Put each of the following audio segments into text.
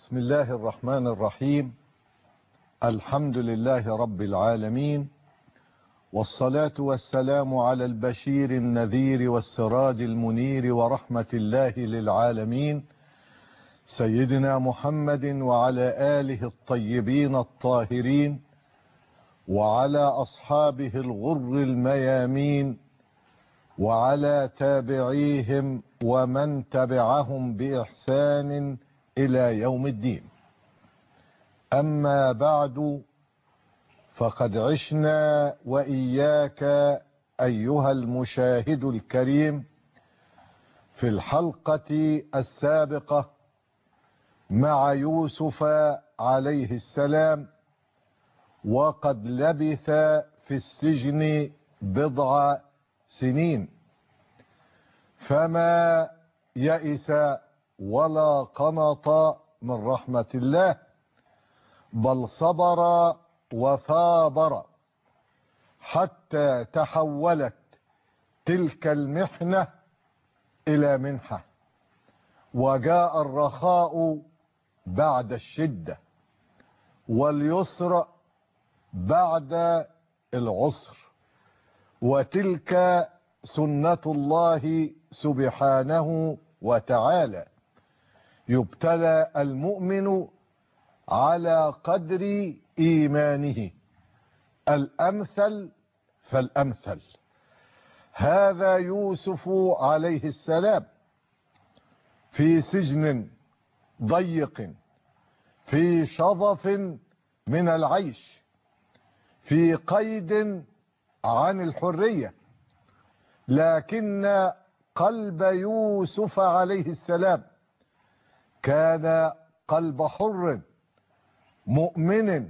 بسم الله الرحمن الرحيم. الحمد لله رب العالمين، والصلاة والسلام على البشير النذير والسراج المنير ورحمة الله للعالمين سيدنا محمد وعلى آله الطيبين الطاهرين وعلى أصحابه الغر الميامين وعلى تابعيهم ومن تبعهم بإحسان إلى يوم الدين. أما بعد، فقد عشنا وإياك أيها المشاهد الكريم في الحلقة السابقة مع يوسف عليه السلام، وقد لبث في السجن بضع سنين، فما يئس ولا قنط من رحمة الله، بل صبر وثابر حتى تحولت تلك المحنة إلى منحة، وجاء الرخاء بعد الشدة واليسر بعد العسر، وتلك سنة الله سبحانه وتعالى. يبتلى المؤمن على قدر إيمانه، الأمثل فالأمثل. هذا يوسف عليه السلام في سجن ضيق، في شظف من العيش، في قيد عن الحرية، لكن قلب يوسف عليه السلام كان قلب حر مؤمن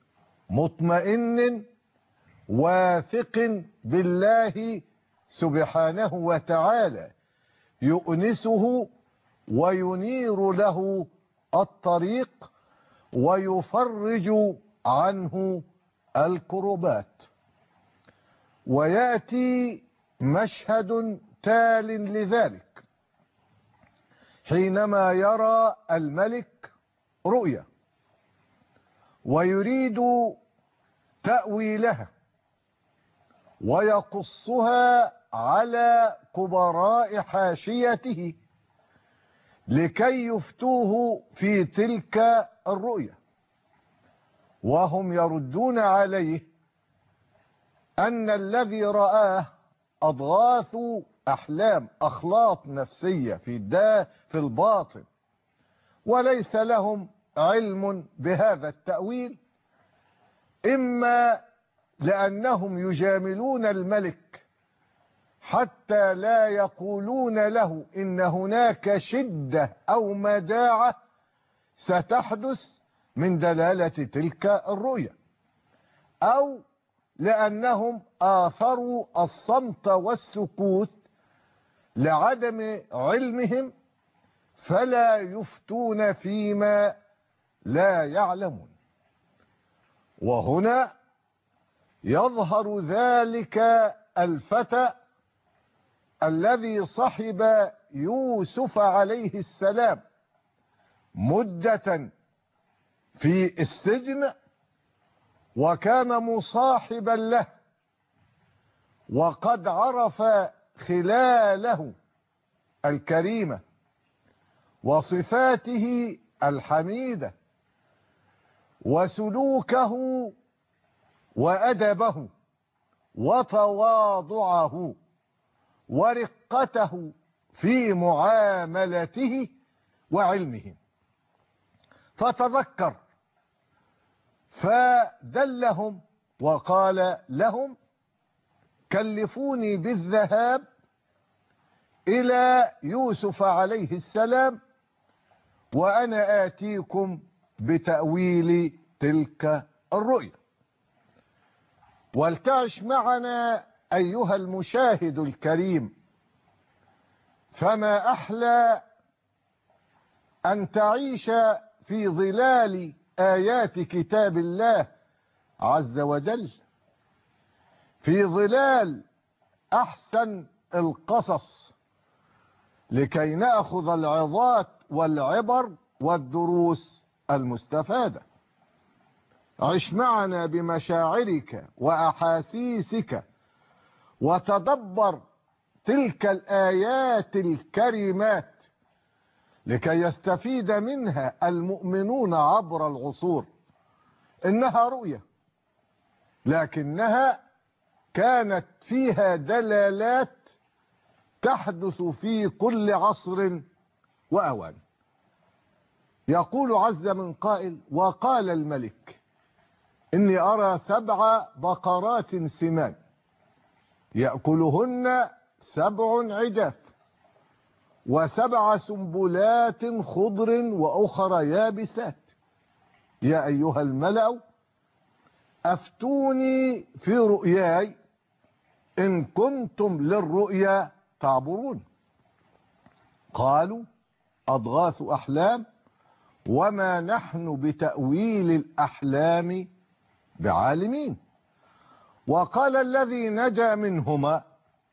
مطمئن واثق بالله سبحانه وتعالى، يؤنسه وينير له الطريق ويفرج عنه الكربات. ويأتي مشهد تال لذلك حينما يرى الملك رؤيا ويريد تأويلها ويقصها على كبراء حاشيته لكي يفتوه في تلك الرؤيا، وهم يردون عليه أن الذي رآه أضغاث أحلام، أخلاط نفسية في الباطن، وليس لهم علم بهذا التأويل، إما لأنهم يجاملون الملك حتى لا يقولون له إن هناك شدة أو مجاعة ستحدث من دلالة تلك الرؤيا، أو لأنهم آثروا الصمت والسكوت لعدم علمهم فلا يفتون فيما لا يعلمون. وهنا يظهر ذلك الفتى الذي صحب يوسف عليه السلام مدة في السجن وكان مصاحبا له، وقد عرف خلاله الكريمة وصفاته الحميدة وسلوكه وأدبه وتواضعه ورقته في معاملته وعلمه، فتذكر فدلهم وقال لهم: كلفوني بالذهاب إلى يوسف عليه السلام وأنا آتيكم بتأويل تلك الرؤيا. ولتعش معنا أيها المشاهد الكريم، فما أحلى أن تعيش في ظلال آيات كتاب الله عز وجل، في ظلال أحسن القصص، لكي نأخذ العظات والعبر والدروس المستفادة. عش معنا بمشاعرك وأحاسيسك وتدبر تلك الآيات الكريمات لكي يستفيد منها المؤمنون عبر العصور. إنها رؤية، لكنها كانت فيها دلالات تحدث في كل عصر وأوان. يقول عز من قائل: وقال الملك إني أرى 7 بقرات سمان يأكلهن 7 عجاف و7 سنبلات خضر وأخرى يابسات يا أيها الملأ أفتوني في رؤياي إن كنتم للرؤيا تعبرون. قالوا أضغاث أحلام وما نحن بتأويل الأحلام بعالمين. وقال الذي نجا منهما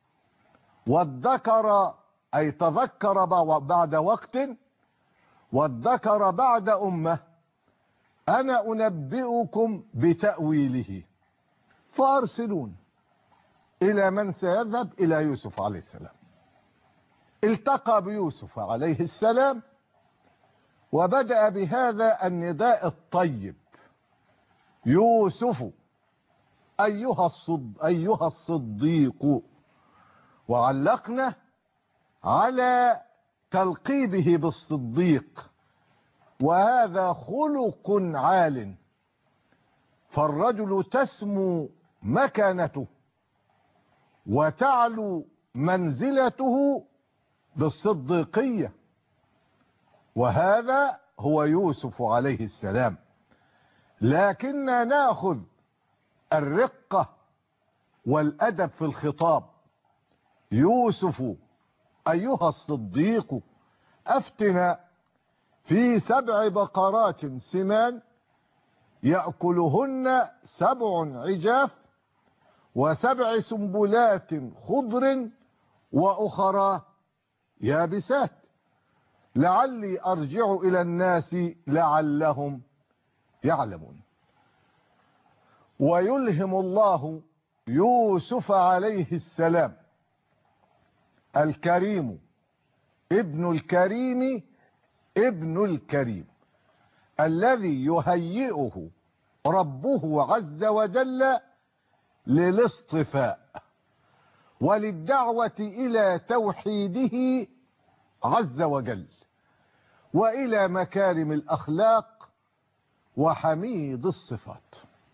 وادكر، أي تذكر بعد وقت، وادكر بعد أمة، أنا أنبئكم بتأويله فأرسلون. إلى من سيذهب؟ إلى يوسف عليه السلام. التقى بيوسف عليه السلام وبدأ بهذا النداء الطيب: يوسف أيها الصديق. وعلقنا على تلقيبه بالصديق، وهذا خلق عال، فالرجل تسمو مكانته وتعلو منزلته بالصديقية، وهذا هو يوسف عليه السلام. لكننا نأخذ الرقة والأدب في الخطاب. يوسف أيها الصديق أفتنا في 7 بقرات سمان يأكلهن 7 عجاف و7 سنبلات خضر وأخرى يابسات لعلي أرجع إلى الناس لعلهم يعلمون. ويلهم الله يوسف عليه السلام الكريم ابن الكريم ابن الكريم الذي يهيئه ربه عز وجل للاصطفاء وللدعوة إلى توحيده عز وجل وإلى مكارم الأخلاق وحميد الصفات.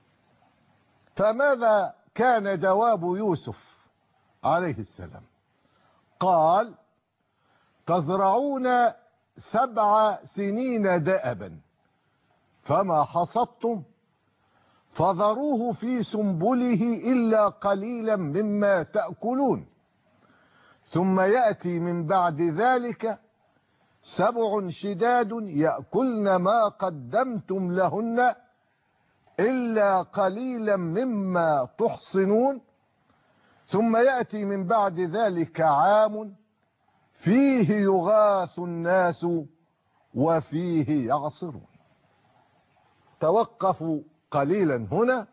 فماذا كان جواب يوسف عليه السلام؟ قال: تزرعون 7 سنين دأبا فما حصدتم فذروه في سنبله إلا قليلا مما تأكلون ثم يأتي من بعد ذلك 7 شداد يأكلن ما قدمتم لهن إلا قليلا مما تحصنون ثم يأتي من بعد ذلك عام فيه يغاث الناس وفيه يعصرون. توقفوا قليلا هنا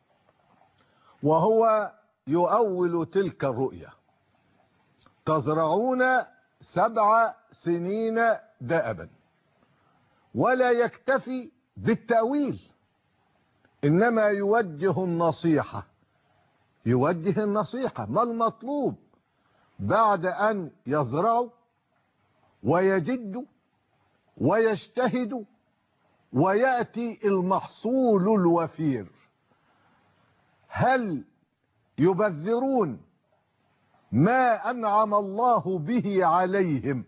وهو يؤول تلك الرؤيا: تزرعون 7 سنين دأبا. ولا يكتفي بالتأويل، إنما يوجه النصيحة. يوجه النصيحة. ما المطلوب بعد أن يزرعوا ويجدوا ويجتهدوا ويأتي المحصول الوفير؟ هل يبذرون ما أنعم الله به عليهم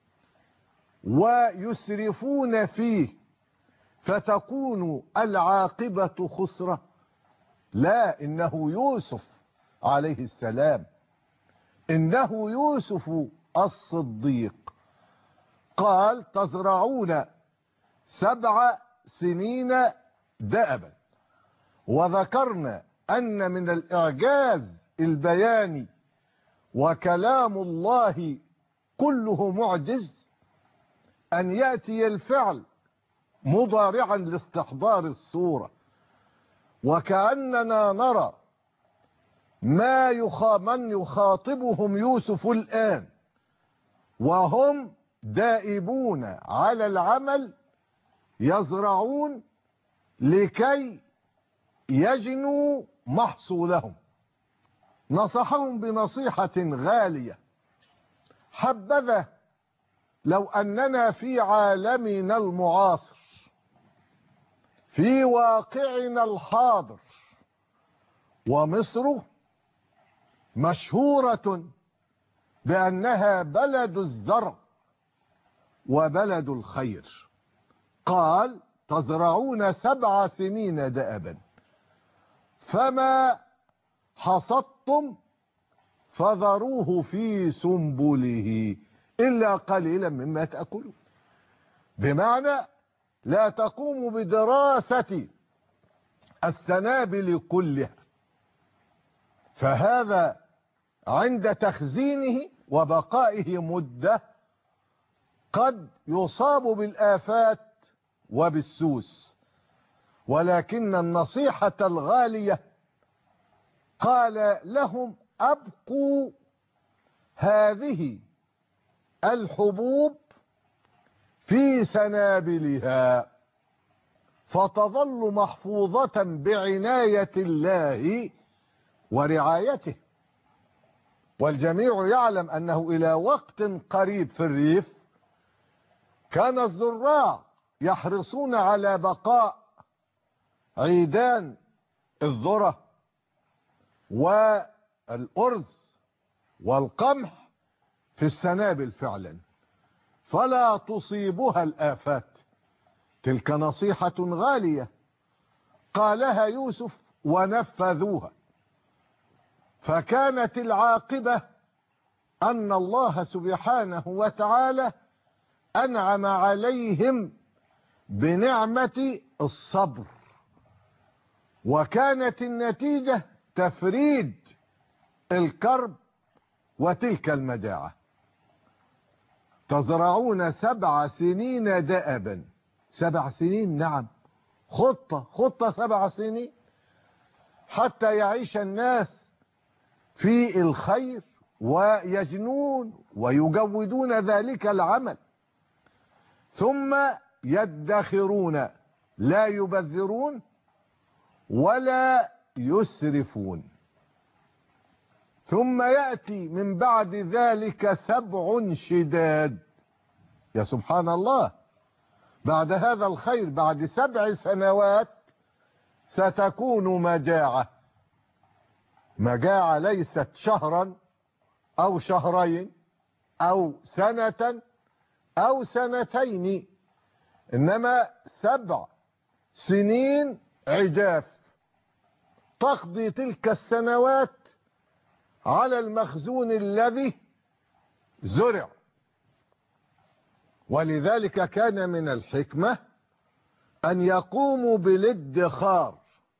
ويسرفون فيه فتكون العاقبة خسرة؟ لا، إنه يوسف عليه السلام، إنه يوسف الصديق قال: تزرعون 7 سنين دأبا. وذكرنا أن من الإعجاز البياني وكلام الله كله معجز أن يأتي الفعل مضارعا لاستحضار الصورة، وكأننا نرى من يخاطبهم يوسف الآن وهم دائبون على العمل يزرعون لكي يجنوا محصولهم. نصحهم بنصيحة غالية: حبذا لو أننا في عالمنا المعاصر، في واقعنا الحاضر، ومصر مشهورة بأنها بلد الزرع وبلد الخير. قال: تزرعون 7 سنين دأبا، فما حصدتم فذروه في سنبله إلا قليلا مما تأكلون. بمعنى لا تقوم بدراسة السنابل كلها، فهذا عند تخزينه وبقائه مدة قد يصاب بالآفات وبالسوس. ولكن النصيحة الغالية قال لهم: أبقوا هذه الحبوب في سنابلها فتظل محفوظة بعناية الله ورعايته. والجميع يعلم أنه إلى وقت قريب في الريف كان الزراع يحرصون على بقاء عيدان الذرة والأرز والقمح في السنابل فعلا، فلا تصيبها الآفات. تلك نصيحة غالية قالها يوسف ونفذوها، فكانت العاقبة أن الله سبحانه وتعالى أنعم عليهم بنعمة الصبر، وكانت النتيجة تفريد الكرب وتلك المجاعة. تزرعون 7 سنين دأبا. 7 سنين، نعم، خطة 7 سنين حتى يعيش الناس في الخير ويجنون ويجودون ذلك العمل، ثم يدخرون، لا يبذرون ولا يسرفون. ثم يأتي من بعد ذلك 7 شداد. يا سبحان الله، بعد هذا الخير بعد 7 سنوات ستكون مجاعة. مجاعة ليست شهرا أو شهرين أو سنة أو سنتين، إنما 7 سنين عجاف تقضي تلك السنوات على المخزون الذي زرع. ولذلك كان من الحكمة أن يقوموا بالادخار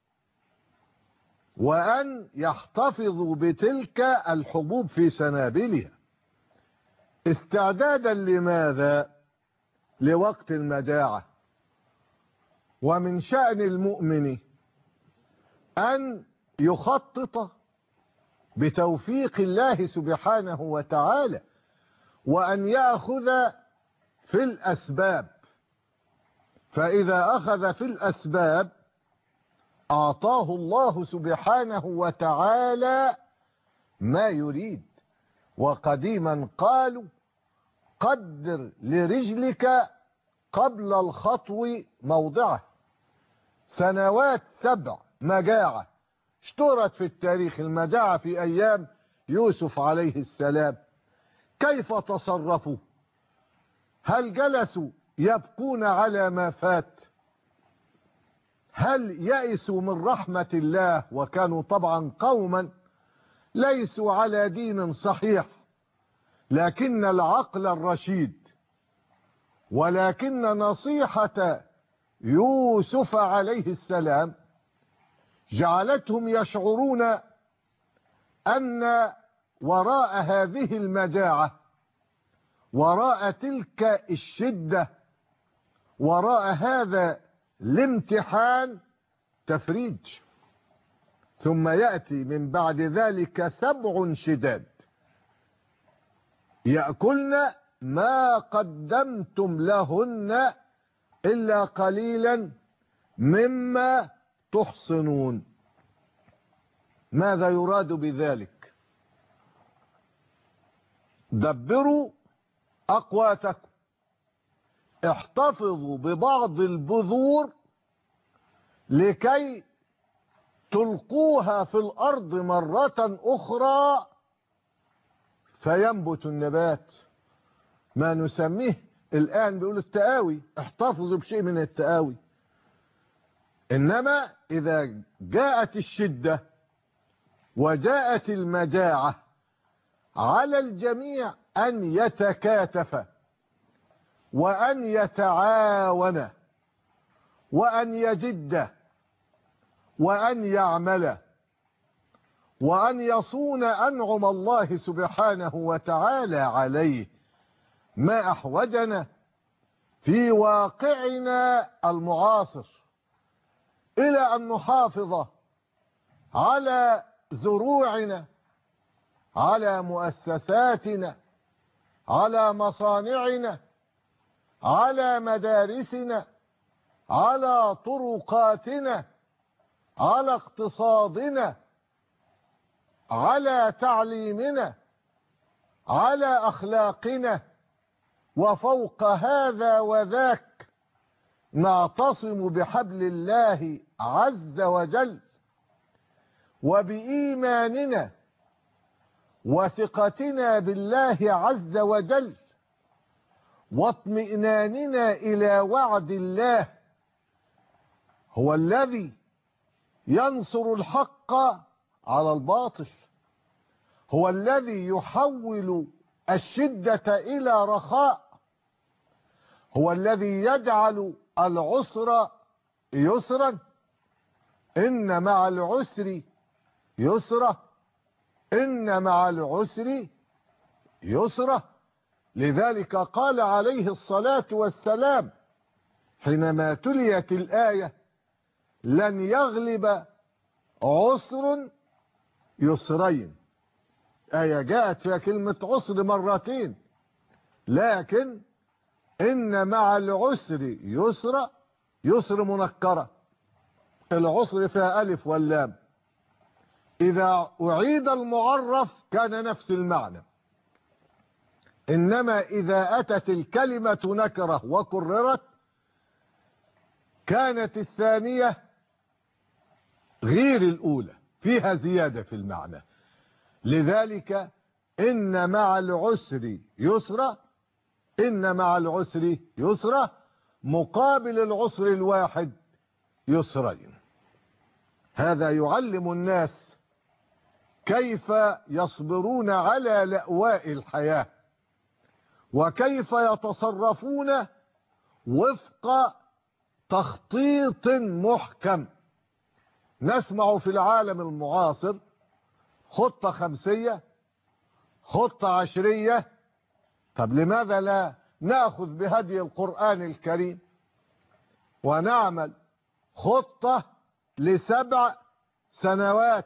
وأن يحتفظوا بتلك الحبوب في سنابلها استعدادا لماذا؟ لوقت المجاعة. ومن شأن المؤمن أن يخطط بتوفيق الله سبحانه وتعالى، وأن يأخذ في الأسباب، فإذا أخذ في الأسباب أعطاه الله سبحانه وتعالى ما يريد. وقديما قالوا: قدر لرجلك قبل الخطو موضعه. سنوات 7 مجاعة اشتهرت في التاريخ، المجاعة في أيام يوسف عليه السلام. كيف تصرفوا؟ هل جلسوا يبكون على ما فات؟ هل يئسوا من رحمة الله؟ وكانوا طبعا قوما ليسوا على دين صحيح، لكن العقل الرشيد ولكن نصيحة يوسف عليه السلام جعلتهم يشعرون أن وراء هذه المجاعة، وراء تلك الشدة وراء هذا الامتحان تفريج. ثم يأتي من بعد ذلك 7 شداد يأكلن ما قدمتم لهن إلا قليلا مما تحصنون. ماذا يراد بذلك؟ دبروا أقواتكم، احتفظوا ببعض البذور لكي تلقوها في الأرض مرة أخرى فينبت النبات، ما نسميه الآن بيقول التقاوي. احتفظوا بشيء من التقاوي. إنما إذا جاءت الشدة وجاءت المجاعة على الجميع أن يتكاتف وأن يتعاون وأن يجد وأن يعمل وأن يصون أنعم الله سبحانه وتعالى عليه. ما أحوجنا في واقعنا المعاصر إلى أن نحافظ على زروعنا، على مؤسساتنا، على مصانعنا، على مدارسنا، على طرقاتنا، على اقتصادنا، على تعليمنا، على أخلاقنا. وفوق هذا وذاك نعتصم بحبل الله عز وجل وبإيماننا وثقتنا بالله عز وجل واطمئناننا إلى وعد الله. هو الذي ينصر الحق على الباطل، هو الذي يحول الشدة إلى رخاء، هو الذي يجعل العسر يسرا. إن مع العسر يسرا، إن مع العسر يسرا. لذلك قال عليه الصلاة والسلام حينما تليت الآية: لن يغلب عسر يسرين. آية جاءت فيها كلمة عسر مرتين، لكن إن مع العسر يسرا، يسر منكرة، العسر فيها ألف واللام. إذا أعيد المعرف كان نفس المعنى، إنما إذا أتت الكلمة نكرة وكررت كانت الثانية غير الأولى، فيها زيادة في المعنى. لذلك إن مع العسر يسرا، إن مع العسر يسرا مقابل العسر الواحد يسرين. هذا يعلم الناس كيف يصبرون على لأواء الحياة وكيف يتصرفون وفق تخطيط محكم. نسمع في العالم المعاصر خطة 5، خطة 10. طب لماذا لا نأخذ بهدي القرآن الكريم ونعمل خطة ل7 سنوات،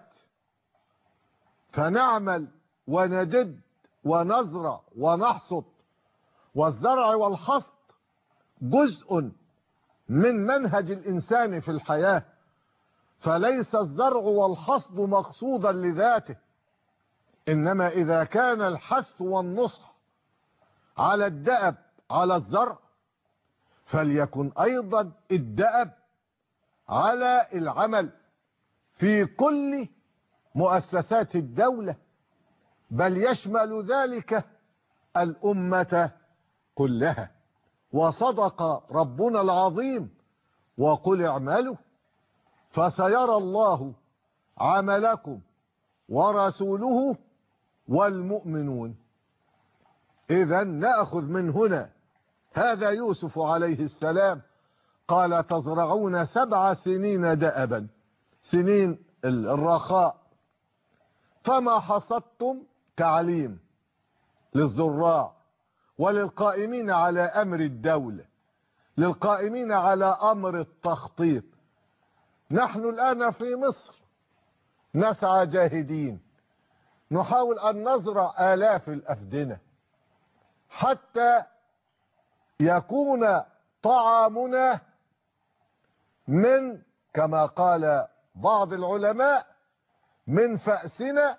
فنعمل ونجد ونزرع ونحصد. والزرع والحصد جزء من منهج الإنسان في الحياة، فليس الزرع والحصد مقصودا لذاته، إنما إذا كان الحث والنصح على الدأب على الزرع فليكن أيضا الدأب على العمل في كل مؤسسات الدولة، بل يشمل ذلك الأمة كلها. وصدق ربنا العظيم وقل اعملوا فسيرى الله عملكم ورسوله والمؤمنون. إذا نأخذ من هنا هذا يوسف عليه السلام قال: تزرعون 7 سنين دأبا، سنين الرخاء، فما حصدتم تعليم للزراع وللقائمين على أمر الدولة. للقائمين على أمر التخطيط. نحن الآن في مصر نسعى جاهدين، نحاول أن نزرع آلاف الأفدنة حتى يكون طعامنا من، كما قال بعض العلماء، من فأسنا،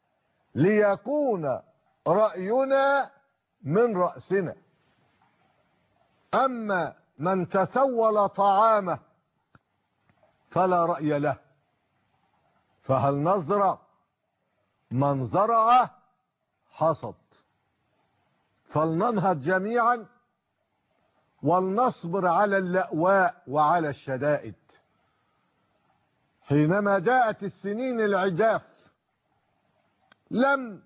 ليكون رأينا من رأسنا. أما من تسول طعامه فلا رأي له، فهل نزرع؟ من زرع حصد. فلننهض جميعا ولنصبر على اللأواء وعلى الشدائد. حينما جاءت السنين العجاف لم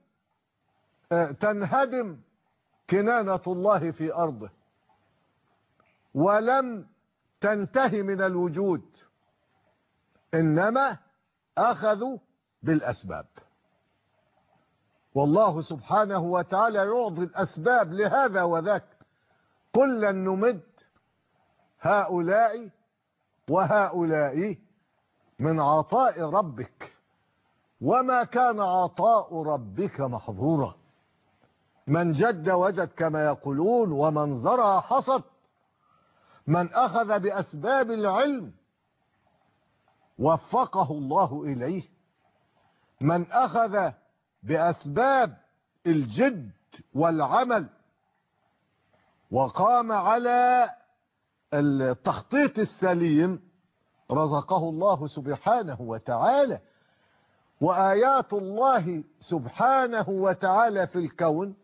تنهدم كنانة الله في أرضه، ولم تنتهي من الوجود، إنما أخذوا بالأسباب. والله سبحانه وتعالى يعطي الأسباب لهذا وذاك، كلا نمد هؤلاء وهؤلاء من عطاء ربك، وما كان عطاء ربك محظورا. من جد وجد كما يقولون، ومن زرع حصد. من أخذ بأسباب العلم وفقه الله إليه، من أخذ بأسباب الجد والعمل وقام على التخطيط السليم رزقه الله سبحانه وتعالى. وآيات الله سبحانه وتعالى في الكون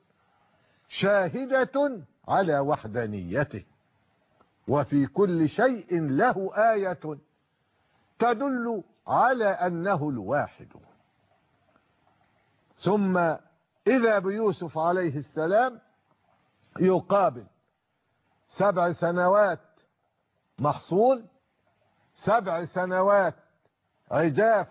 شاهدة على وحدانيته، وفي كل شيء له آية تدل على أنه الواحد. ثم إذا بيوسف عليه السلام يقابل 7 سنوات محصول، 7 سنوات عجاف،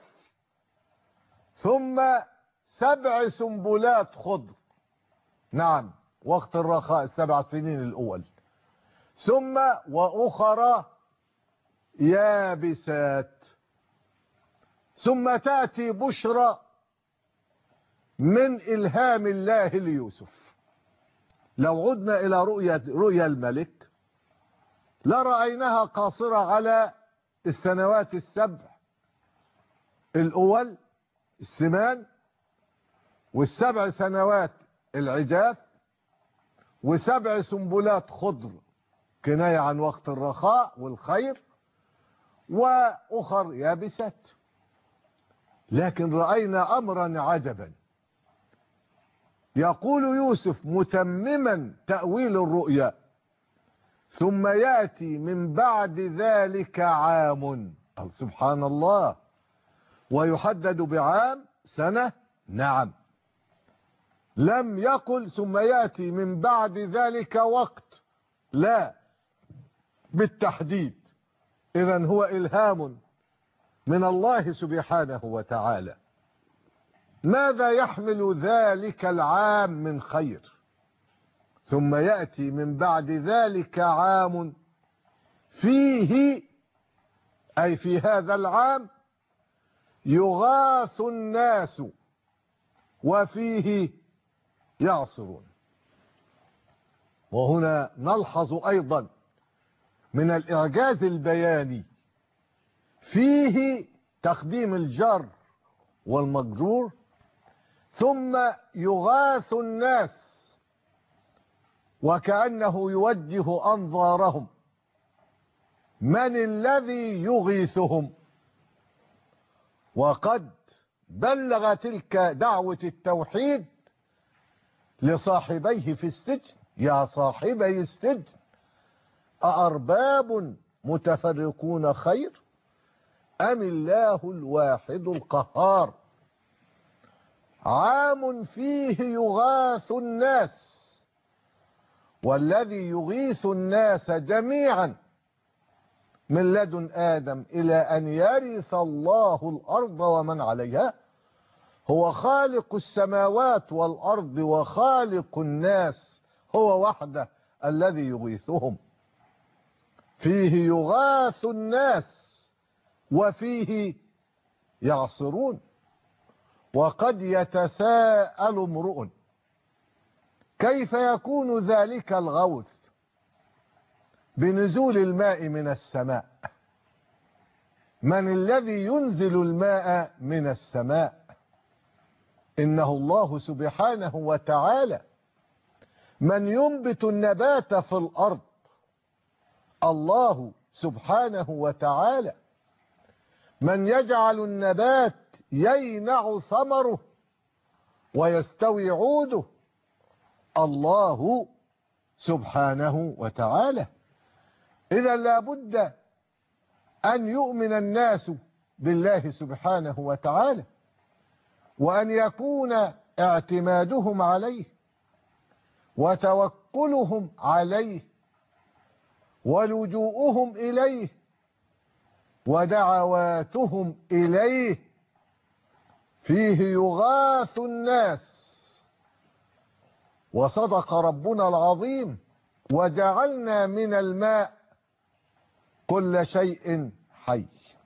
ثم 7 سنبلات خضر. نعم، وقت الرخاء 7 سنين الأول، ثم وأخرى يابسات، ثم تأتي بشرى من إلهام الله ليوسف. لو عدنا إلى رؤيا الملك لرأيناها قاصرة على السنوات ال7 الأول السمان، وال7 سنوات العجاف، و7 سنبلات خضر كناية عن وقت الرخاء والخير، وأخر يابسات. لكن رأينا أمرا عجبا. يقول يوسف متمما تأويل الرؤيا: ثم يأتي من بعد ذلك عام. سبحان الله. ويحدد بعام سنة؟ نعم. لم يقل ثم يأتي من بعد ذلك وقت، لا، بالتحديد. إذن هو إلهام من الله سبحانه وتعالى. ماذا يحمل ذلك العام من خير؟ ثم يأتي من بعد ذلك عام فيه، أي في هذا العام، يغاث الناس وفيه يعصرون. وهنا نلحظ أيضا من الإعجاز البياني فيه تقديم الجر والمجرور، ثم يغاث الناس، وكأنه يوجه أنظارهم من الذي يغيثهم. وقد بلغ تلك دعوة التوحيد لصاحبيه في السجن: يا صاحبي السجن أأرباب متفرقون خير أم الله الواحد القهار. عام فيه يغاث الناس، والذي يغيث الناس جميعا من لدن آدم إلى أن يرث الله الأرض ومن عليها هو خالق السماوات والأرض وخالق الناس، هو وحده الذي يغيثهم. فيه يغاث الناس وفيه يعصرون. وقد يتساءل امرؤ كيف يكون ذلك الغوث بنزول الماء من السماء؟ من الذي ينزل الماء من السماء؟ إنه الله سبحانه وتعالى. من ينبت النبات في الأرض؟ الله سبحانه وتعالى. من يجعل النبات يينع ثمره ويستوي عوده؟ الله سبحانه وتعالى. إذا لابد أن يؤمن الناس بالله سبحانه وتعالى، وأن يكون اعتمادهم عليه وتوكلهم عليه ولجوءهم إليه ودعواتهم إليه. فيه يغاث الناس. وصدق ربنا العظيم: وجعلنا من الماء كل شيء حي.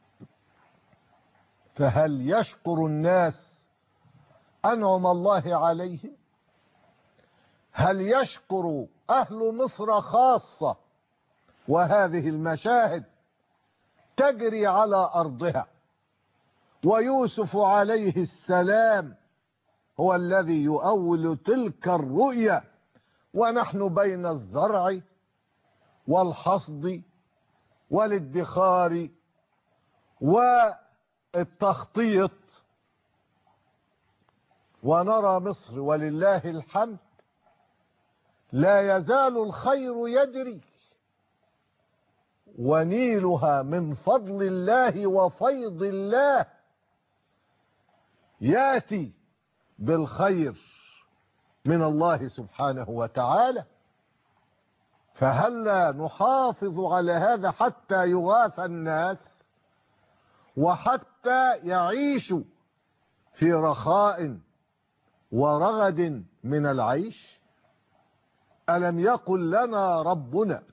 فهل يشكر الناس أنعم الله عليهم؟ هل يشكر أهل مصر خاصة وهذه المشاهد تجري على أرضها، ويوسف عليه السلام هو الذي يؤول تلك الرؤيا، ونحن بين الزرع والحصد والادخار والتخطيط، ونرى مصر ولله الحمد لا يزال الخير يجري، ونيلها من فضل الله وفيض الله ياتي بالخير من الله سبحانه وتعالى. فهلا نحافظ على هذا حتى يغاث الناس وحتى يعيشوا في رخاء ورغد من العيش؟ ألم يقل لنا ربنا: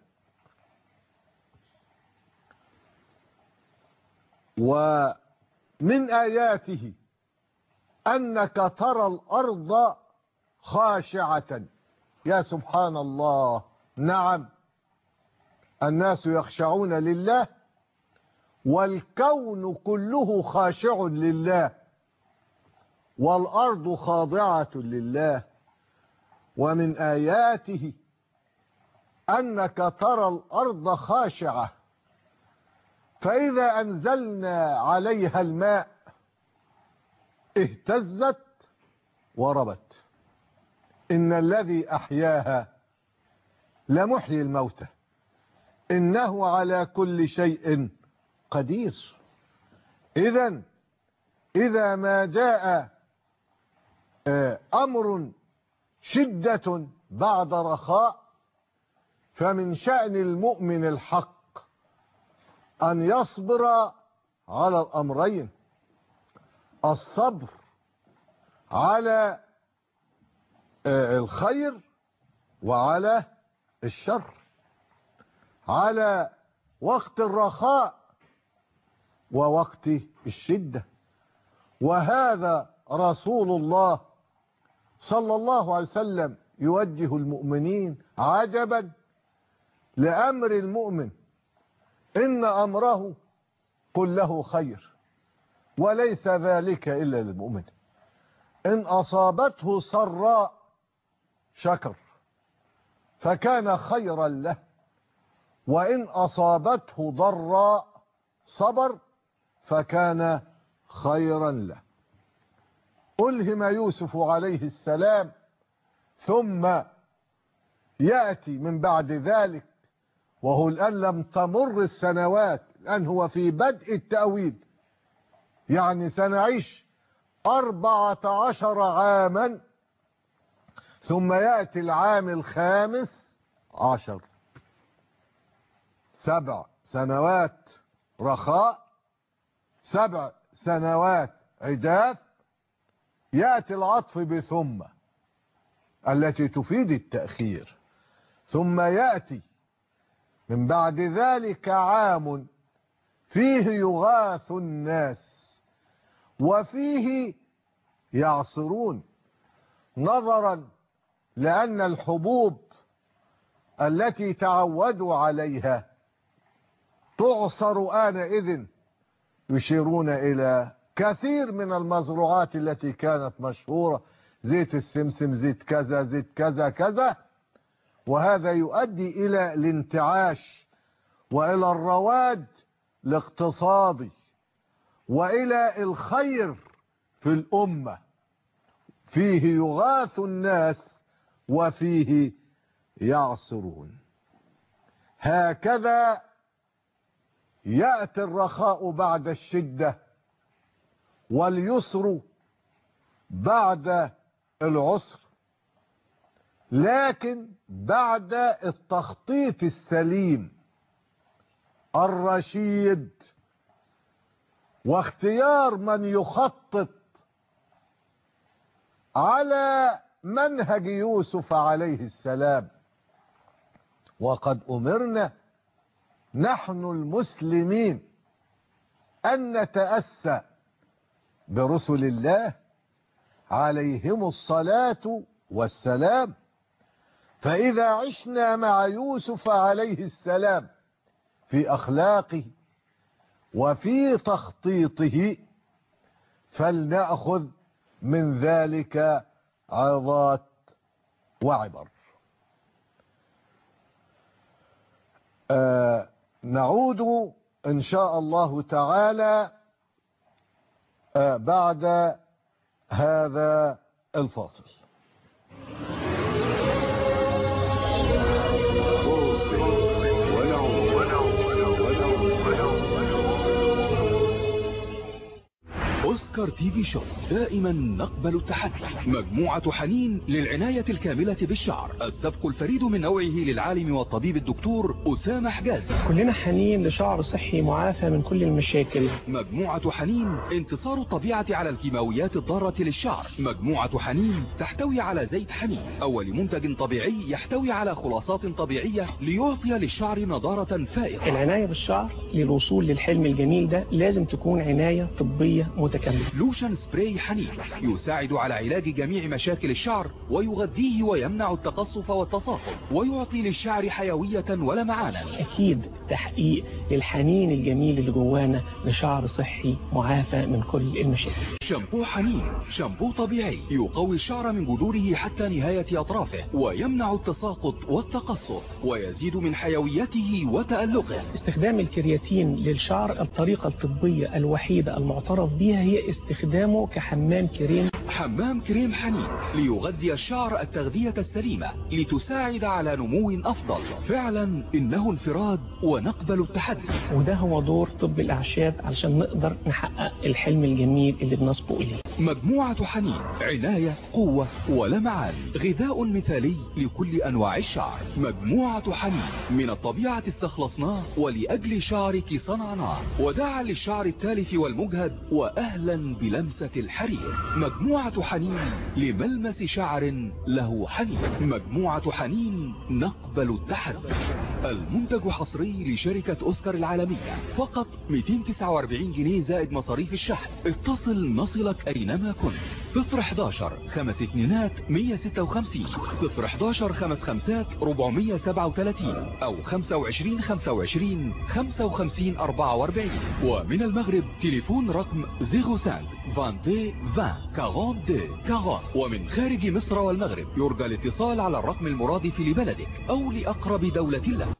ومن آياته أنك ترى الأرض خاشعة. يا سبحان الله. نعم، الناس يخشعون لله، والكون كله خاشع لله، والأرض خاضعة لله. ومن آياته أنك ترى الأرض خاشعة، فإذا أنزلنا عليها الماء اهتزت وربت. إن الذي أحياها لمحيي الموتى، إنه على كل شيء قدير. إذا ما جاء أمر شدة بعد رخاء، فمن شأن المؤمن الحق أن يصبر على الأمرين: الصبر على الخير وعلى الشر، على وقت الرخاء ووقت الشدة. وهذا رسول الله صلى الله عليه وسلم يوجه المؤمنين: عجبا لأمر المؤمن، إن أمره كله خير، وليس ذلك إلا للمؤمن. إن أصابته سراء شكر فكان خيرا له، وإن أصابته ضراء صبر فكان خيرا له. ألهم يوسف عليه السلام، ثم يأتي من بعد ذلك، وهو الآن لم تمر السنوات، الآن هو في بدء التأويل، يعني سنعيش 14 عاما، ثم يأتي العام الخامس عشر. 7 سنوات رخاء، 7 سنوات عجاف. يأتي العطف بثم التي تفيد التأخير، ثم يأتي من بعد ذلك عام فيه يغاث الناس وفيه يعصرون، نظرا لأن الحبوب التي تعودوا عليها تعصر آنئذ. يشيرون إلى كثير من المزروعات التي كانت مشهورة، زيت السمسم، زيت كذا، زيت كذا كذا، وهذا يؤدي إلى الانتعاش وإلى الرواد الاقتصادي وإلى الخير في الأمة. فيه يغاث الناس وفيه يعصرون. هكذا يأتي الرخاء بعد الشدة واليسر بعد العسر، لكن بعد التخطيط السليم الرشيد واختيار من يخطط على منهج يوسف عليه السلام. وقد أمرنا نحن المسلمين أن نتأسى برسل الله عليهم الصلاة والسلام، فإذا عشنا مع يوسف عليه السلام في أخلاقه وفي تخطيطه فلنأخذ من ذلك عظات وعبر. نعود إن شاء الله تعالى بعد هذا الفاصل. أوسكار تي في شو دائما نقبل التحدي. مجموعة حنين للعناية الكاملة بالشعر، السبق الفريد من نوعه للعالم والطبيب الدكتور أسامة حجازي. كلنا حنين لشعر صحي معافى من كل المشاكل. مجموعة حنين انتصار الطبيعة على الكيماويات الضارة للشعر. مجموعة حنين تحتوي على زيت حنين، أول منتج طبيعي يحتوي على خلاصات طبيعية ليعطي للشعر نضارة فائقة. العناية بالشعر للوصول للحلم الجميل ده لازم تكون عناية طبية متكاملة. لوشن سبراي حنين يساعد على علاج جميع مشاكل الشعر ويغذيه ويمنع التقصف والتصاقم ويعطي للشعر حيوية ولمعانا. أكيد تحقيق للحنين الجميل اللي جوانا لشعر صحي معافى من كل المشاكل. شامبو حنين شامبو طبيعي يقوي الشعر من جذوره حتى نهاية أطرافه ويمنع التساقط والتقصف ويزيد من حيويته وتألقه. استخدام الكرياتين للشعر الطريقة الطبية الوحيدة المعترف بها هي استخدامه كحمام كريم. حمام كريم حنين ليغذي الشعر التغذية السليمة لتساعد على نمو أفضل. فعلا إنه انفراد ونقبل التحدي، وده هو دور طب الأعشاب علشان نقدر نحقق الحلم الجميل اللي بنصبو إليه. مجموعة حنين عناية قوة ولمعان، غذاء مثالي لكل أنواع الشعر. مجموعة حنين من الطبيعة استخلصناه ولأجل شعرك صنعناه، وداعا للشعر التالف والمجهد وأهلا بلمسة الحرير. مجموعة حنين لملمس شعر له حنين. مجموعة حنين نقبل التحدي. المنتج حصري لشركة أوسكار العالمية، فقط 249 جنيه زائد مصاريف الشحن. اتصل نصلك أينما كنت. 011 5 2 156 011 5 5 437 أو 25 25 55 44. ومن المغرب تليفون رقم 05 22 20 42 40. ومن خارج مصر والمغرب يرجى الاتصال على الرقم المرادف لبلدك أو لأقرب دولة له.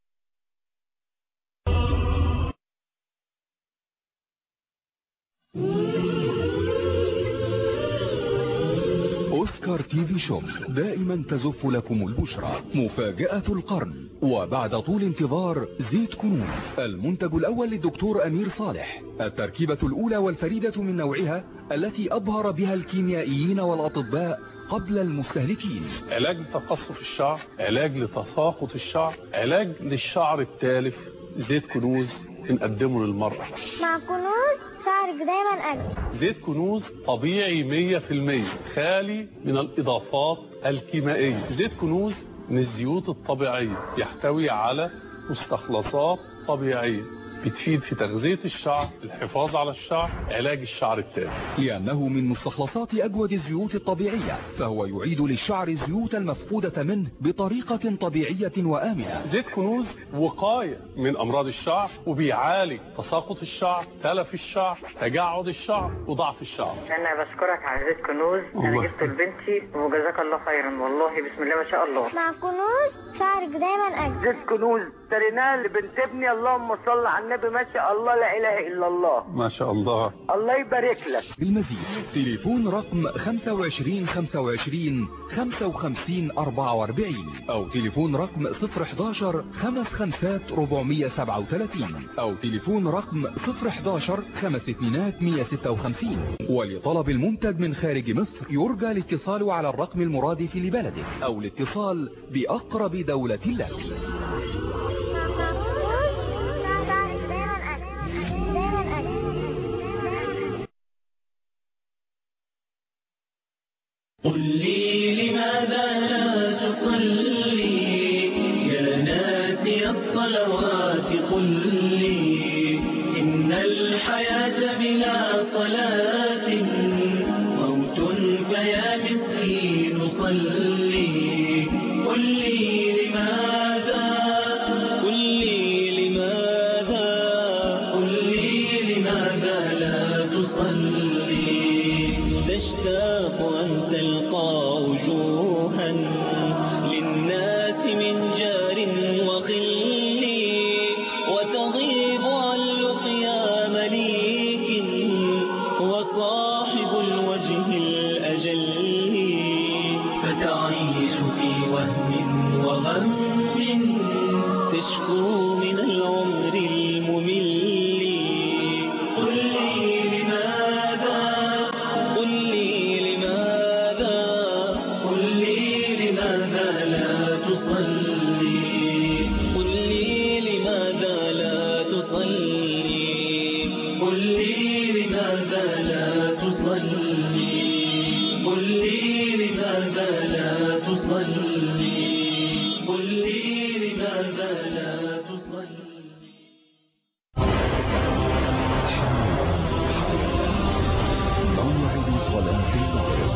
أوسكار تي في شو دائما تزف لكم البشرى. مفاجأة القرن وبعد طول انتظار زيت كنوز، المنتج الأول للدكتور أمير صالح، التركيبة الأولى والفريدة من نوعها التي أبهر بها الكيميائيين والأطباء قبل المستهلكين. علاج لتقصف الشعر، علاج لتساقط الشعر، علاج للشعر التالف. زيت كنوز بنقدمه للمرأة. مع كنوز شعرك دايما أجمل. زيت كنوز طبيعي 100%، خالي من الإضافات الكيميائية. زيت كنوز من الزيوت الطبيعية، يحتوي على مستخلصات طبيعية بتفيد في تغذية الشعر، الحفاظ على الشعر، علاج الشعر التالف. لأنه من مستخلصات أجود الزيوت الطبيعية، فهو يعيد للشعر الزيوت المفقودة منه بطريقة طبيعية وآمنة. زيت كنوز وقاية من أمراض الشعر، وبيعالج تساقط الشعر، تلف الشعر، تجعد الشعر، وضعف الشعر. أنا بشكرك على زيت كنوز، أنا جبته لبنتي وجزاك الله خيرا، والله بسم الله ما شاء الله. مع كنوز شعرك دايما أجمل. زيت كنوز اشتريناه لبنت ابني، اللهم صل على النبي، ما شاء الله لا إله إلا الله. ما شاء الله. الله يبارك لك. بالمزيد تليفون رقم 25 25 55 44 أو تليفون رقم 011 55 437 أو تليفون رقم 011 52 156. ولطلب المنتج من خارج مصر يرجى الاتصال على الرقم المرادف لبلدك أو الاتصال بأقرب دولة لك. قل لي لماذا لا تصلي يا ناسي الصلوات، قل لي إن الحياة بلا صلاة موت، فيا مسكين صلي. قل لي لماذا، قل لي لماذا، قل لي لماذا لا تصلي. تشتاق أن تلقى وجوها للناس من جار وخل، وتضيب عن لقيا مليك وصاحب الوجه الأجل، فتعيش في وهم وغم تشكو من العمر الممل. قل لي لماذا، قل لي لماذا، قل لي لماذا لا تصلي. قل لي لماذا لا تصلي. قل لي لماذا لا تصلي. قل لي لماذا لا تصلي. قل لي لماذا لا تصلي. موعد صلاة المغرب.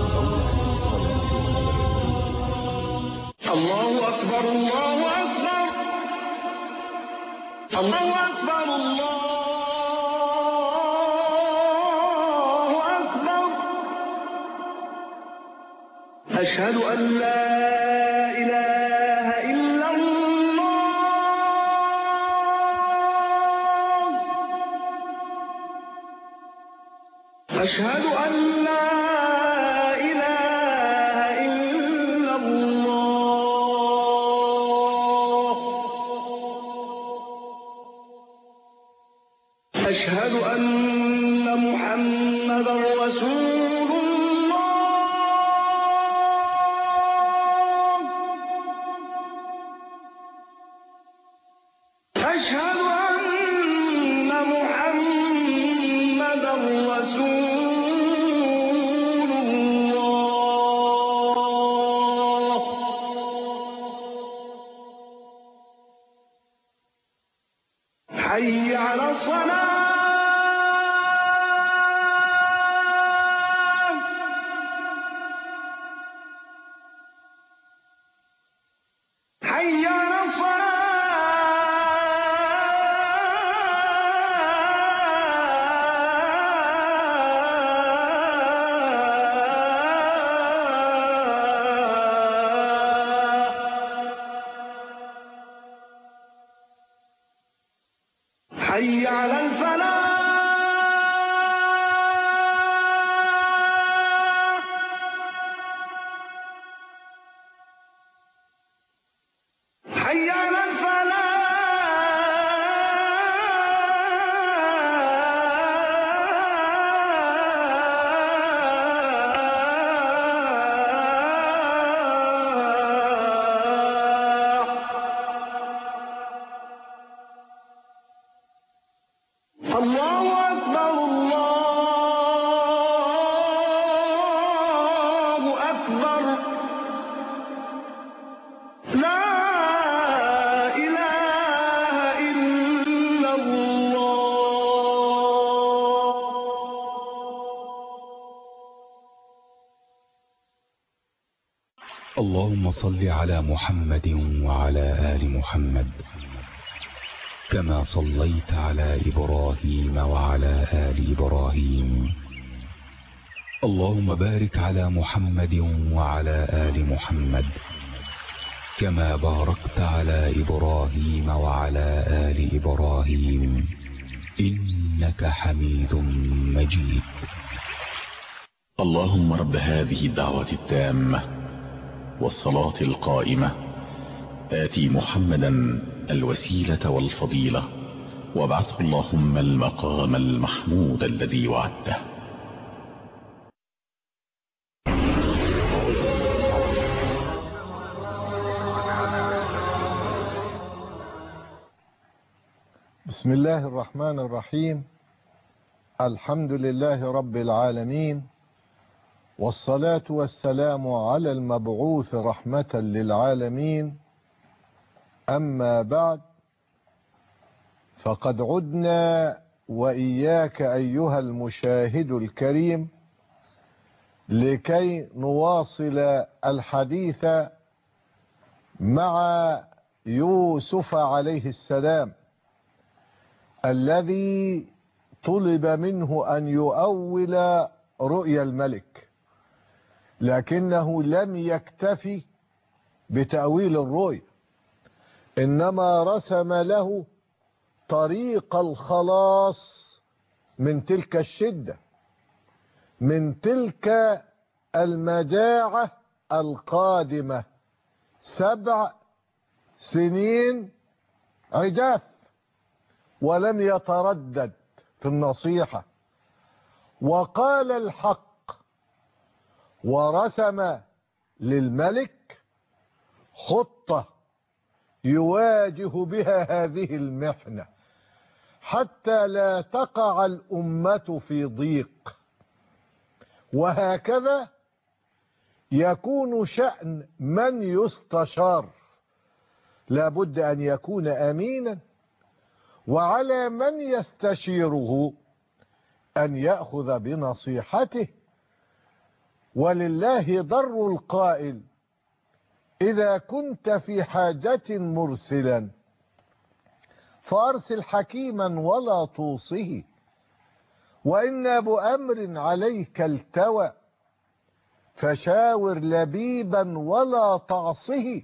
الله أكبر الله أكبر الله أكبر الله أكبر. أشهد أن لا إله إلا الله. أشهد أن لا إله إلا الله. أشهد أن محمدا رسول الله. أشهد أن محمدا رسول الله. حي على الصلاة. حي على حي على الفلاح. حي على الله أكبر الله أكبر. لا اللهم صل على محمد وعلى آل محمد كما صليت على إبراهيم وعلى آل إبراهيم. اللهم بارك على محمد وعلى آل محمد كما باركت على إبراهيم وعلى آل إبراهيم إنك حميد مجيد. اللهم رب هذه الدعوة التامة والصلاة القائمة آتي محمدا الوسيلة والفضيلة وابعثه اللهم المقام المحمود الذي وعدته. بسم الله الرحمن الرحيم. الحمد لله رب العالمين، والصلاة والسلام على المبعوث رحمة للعالمين. أما بعد، فقد عدنا وإياك أيها المشاهد الكريم لكي نواصل الحديث مع يوسف عليه السلام الذي طلب منه أن يؤول رؤيا الملك، لكنه لم يكتفي بتأويل الرؤيا، إنما رسم له طريق الخلاص من تلك الشدة، من تلك المجاعة القادمة 7 سنين عجاف، ولم يتردد في النصيحة وقال الحق، ورسم للملك خطة يواجه بها هذه المحنة حتى لا تقع الأمة في ضيق. وهكذا يكون شأن من يستشار، لابد أن يكون أمينا، وعلى من يستشيره أن يأخذ بنصيحته. ولله ضر القائل: إذا كنت في حاجة مرسلا فأرسل حكيما ولا توصه، وإن أبو أمر عليك التوى فشاور لبيبا ولا تعصه.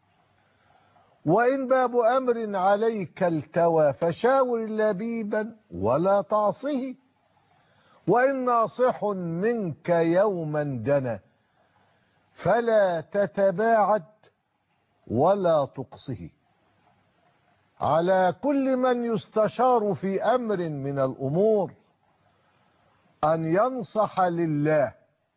وإن باب أمر عليك التوى فشاور لبيبا ولا تعصه. وإن ناصح منك يوما دنا فلا تتباعد ولا تقصه. على كل من يستشار في أمر من الأمور أن ينصح لله،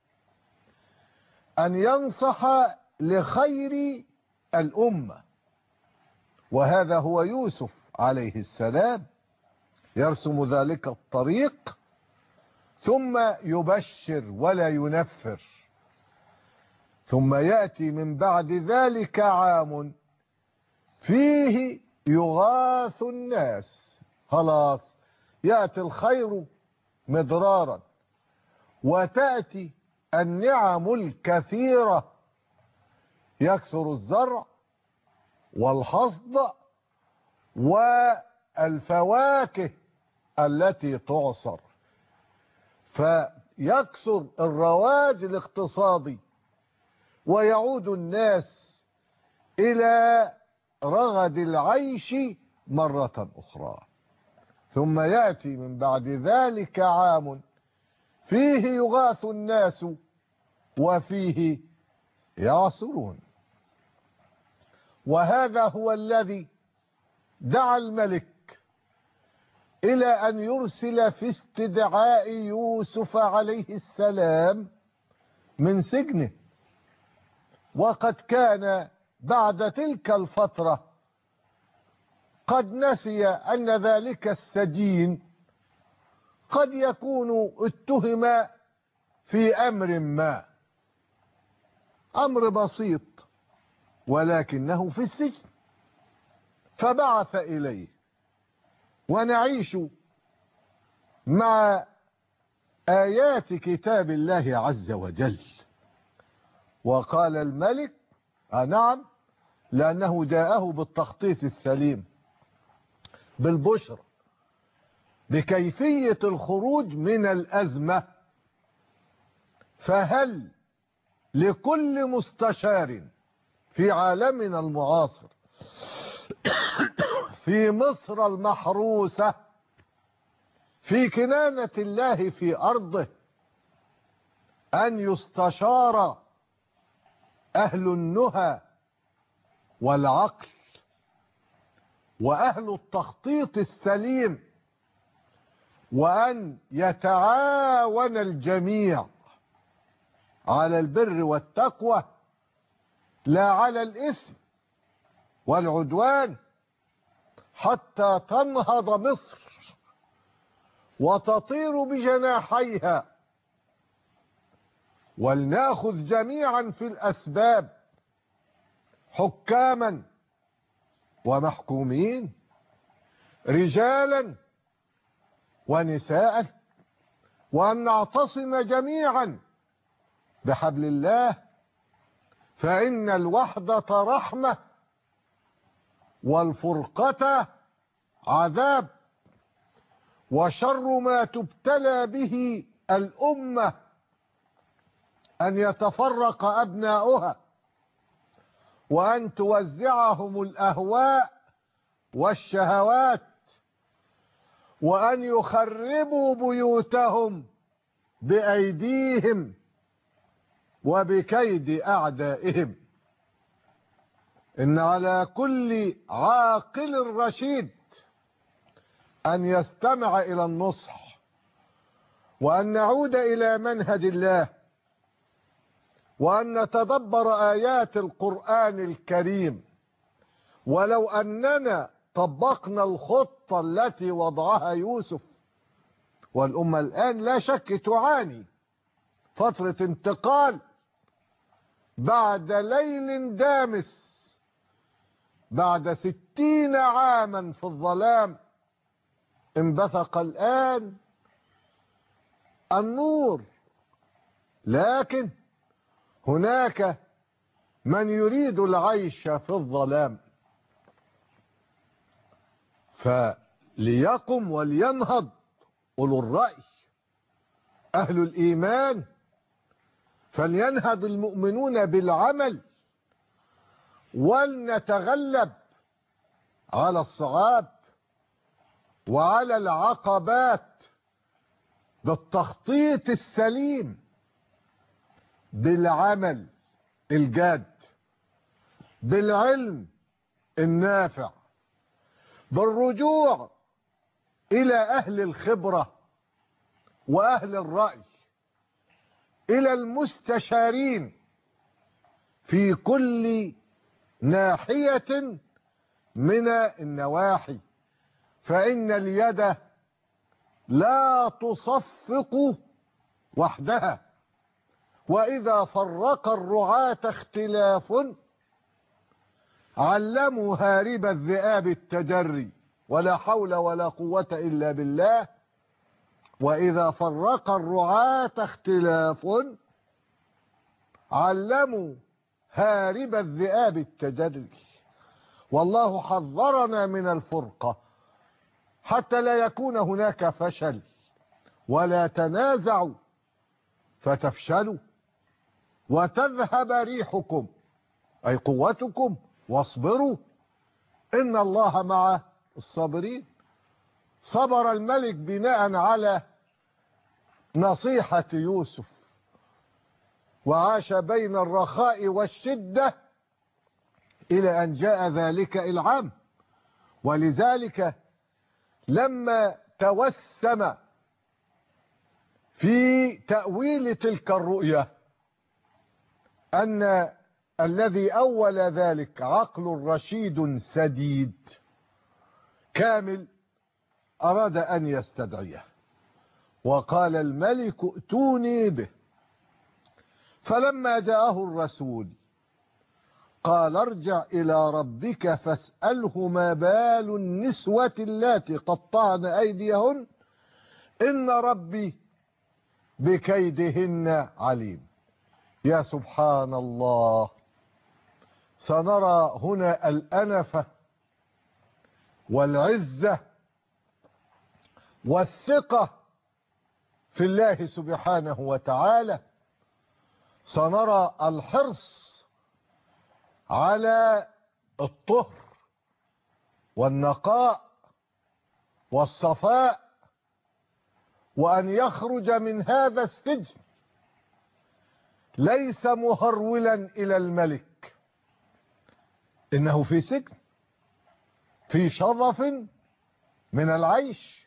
أن ينصح لخير الأمة. وهذا هو يوسف عليه السلام، يرسم ذلك الطريق ثم يبشر ولا ينفر. ثم يأتي من بعد ذلك عام فيه يغاث الناس. خلاص يأتي الخير مضرارا، وتأتي النعم الكثيرة، يكثر الزرع والحصد والفواكه التي تعصر، فيكثر الرواج الاقتصادي، ويعود الناس إلى رغد العيش مرة أخرى. ثم يأتي من بعد ذلك عام فيه يغاث الناس وفيه يعصرون. وهذا هو الذي دعا الملك إلى أن يرسل في استدعاء يوسف عليه السلام من سجنه. وقد كان بعد تلك الفترة قد نسي أن ذلك السجين قد يكون اتهم في أمر ما، أمر بسيط، ولكنه في السجن، فبعث إليه. ونعيش مع آيات كتاب الله عز وجل. وقال الملك: نعم، لأنه جاءه بالتخطيط السليم، بالبشرى بكيفية الخروج من الأزمة. فهل لكل مستشار في عالمنا المعاصر في مصر المحروسة في كنانة الله في أرضه أن يستشار أهل النهى والعقل وأهل التخطيط السليم، وأن يتعاون الجميع على البر والتقوى لا على الإثم والعدوان، حتى تنهض مصر وتطير بجناحيها. ولنأخذ جميعا في الأسباب، حكاما ومحكومين، رجالا ونساء، وأن نعتصم جميعا بحبل الله، فإن الوحدة رحمة والفرقة عذاب، وشر ما تبتلى به الأمة أن يتفرق أبناؤها وأن توزعهم الأهواء والشهوات وأن يخربوا بيوتهم بأيديهم وبكيد أعدائهم. إن على كل عاقل رشيد أن يستمع إلى النصح، وأن نعود إلى منهج الله، وأن نتدبر آيات القرآن الكريم. ولو أننا طبقنا الخطة التي وضعها يوسف، والأمة الآن لا شك تعاني فترة انتقال بعد ليل دامس، بعد 60 عاما في الظلام انبثق الآن النور. لكن هناك من يريد العيش في الظلام، فليقم ولينهض أولو الرأي أهل الإيمان، فلينهض المؤمنون بالعمل، ولنتغلب على الصعاب وعلى العقبات بالتخطيط السليم، بالعمل الجاد، بالعلم النافع، بالرجوع إلى أهل الخبرة وأهل الرأي، إلى المستشارين في كل ناحية من النواحي، فإن اليد لا تصفق وحدها، وإذا فرق الرعاة اختلاف علموا هارب الذئاب التجري، ولا حول ولا قوة إلا بالله. وإذا فرق الرعاة اختلاف علموا هارب الذئاب التجري. والله حذرنا من الفرقة حتى لا يكون هناك فشل. ولا تنازعوا فتفشلوا وتذهب ريحكم، أي قوتكم، واصبروا إن الله مع الصابرين. صبر الملك بناء على نصيحة يوسف، وعاش بين الرخاء والشدة إلى أن جاء ذلك العام. ولذلك لما توسم في تأويل تلك الرؤية أن الذي أول ذلك عقل رشيد سديد كامل، أراد أن يستدعيه، وقال الملك ائتوني به. فلما جاءه الرسول قال ارجع إلى ربك فاسأله ما بال النسوة اللاتي قطعن أيديهن إن ربي بكيدهن عليم. يا سبحان الله، سنرى هنا الأنفة والعزة والثقة في الله سبحانه وتعالى. سنرى الحرص على الطهر والنقاء والصفاء، وأن يخرج من هذا السجن ليس مهرولا إلى الملك، إنه في سجن، في شظف من العيش.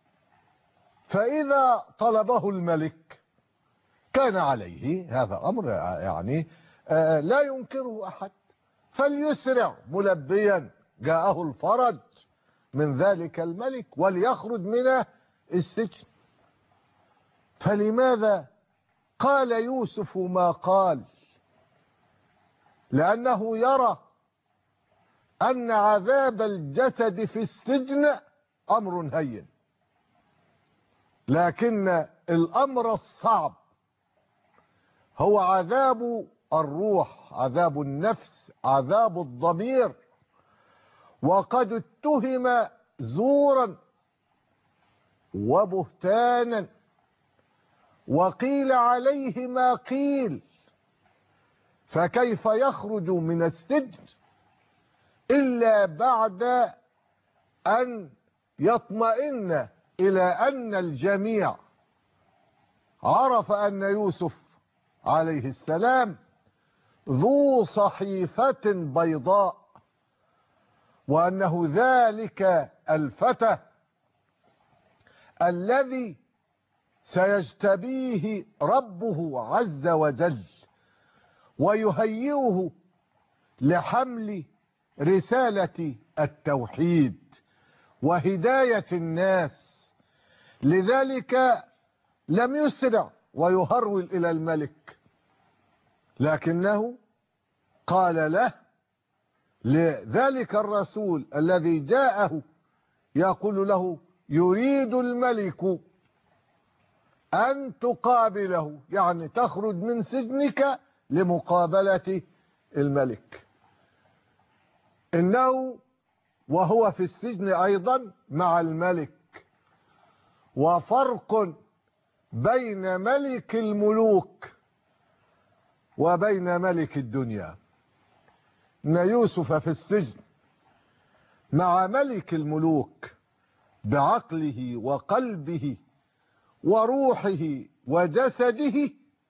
فإذا طلبه الملك كان عليه هذا أمر يعني لا ينكره أحد، فليسرع ملبيا جاءه الفرج من ذلك الملك وليخرج من السجن. فلماذا قال يوسف ما قال؟ لأنه يرى أن عذاب الجسد في السجن أمر هين، لكن الأمر الصعب هو عذاب الروح، عذاب النفس، عذاب الضمير. وقد اتهم زورا وبهتانا وقيل عليه ما قيل، فكيف يخرج من السجن إلا بعد أن يطمئن إلى أن الجميع عرف أن يوسف عليه السلام ذو صحيفة بيضاء، وأنه ذلك الفتى الذي سيجتبيه ربه عز وجل ويهيئه لحمل رسالة التوحيد وهداية الناس. لذلك لم يسرع ويهرول إلى الملك، لكنه قال له لذلك الرسول الذي جاءه يقول له يريد الملك أن تقابله، يعني تخرج من سجنك لمقابلة الملك. إنه وهو في السجن أيضا مع الملك، وفرق بين ملك الملوك وبين ملك الدنيا. إن يوسف في السجن مع ملك الملوك بعقله وقلبه وروحه وجسده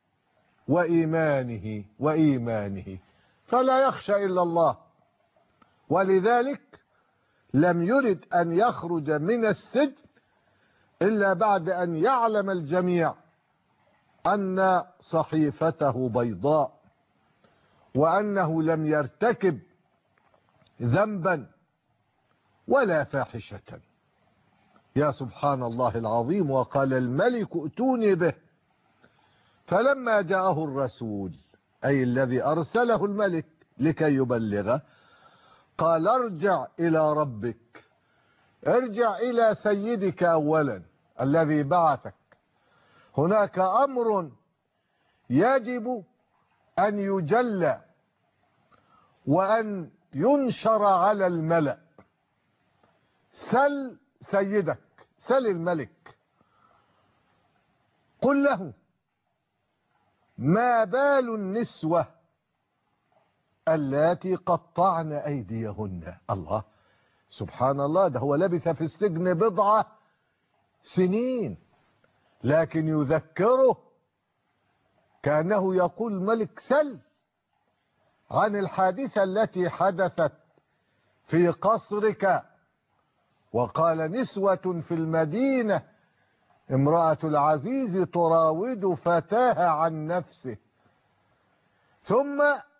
وإيمانه فلا يخشى إلا الله. ولذلك لم يرد أن يخرج من السجن إلا بعد أن يعلم الجميع أن صحيفته بيضاء، وأنه لم يرتكب ذنبا ولا فاحشة. يا سبحان الله العظيم. وقال الملك ائتوني به، فلما جاءه الرسول أي الذي أرسله الملك لكي يبلغه قال ارجع إلى ربك، ارجع إلى سيدك أولا الذي بعثك. هناك أمر يجب أن يجلى وأن ينشر على الملأ. سل سيدك، سل الملك، قل له ما بال النسوة اللاتي قطعن أيديهن. الله سبحان الله، ده هو لبث في السجن 10 سنين، لكن يذكره كأنه يقول ملك سل عن الحادثة التي حدثت في قصرك. وقال نسوة في المدينة امرأة العزيز تراود فتاها عن نفسه. ثم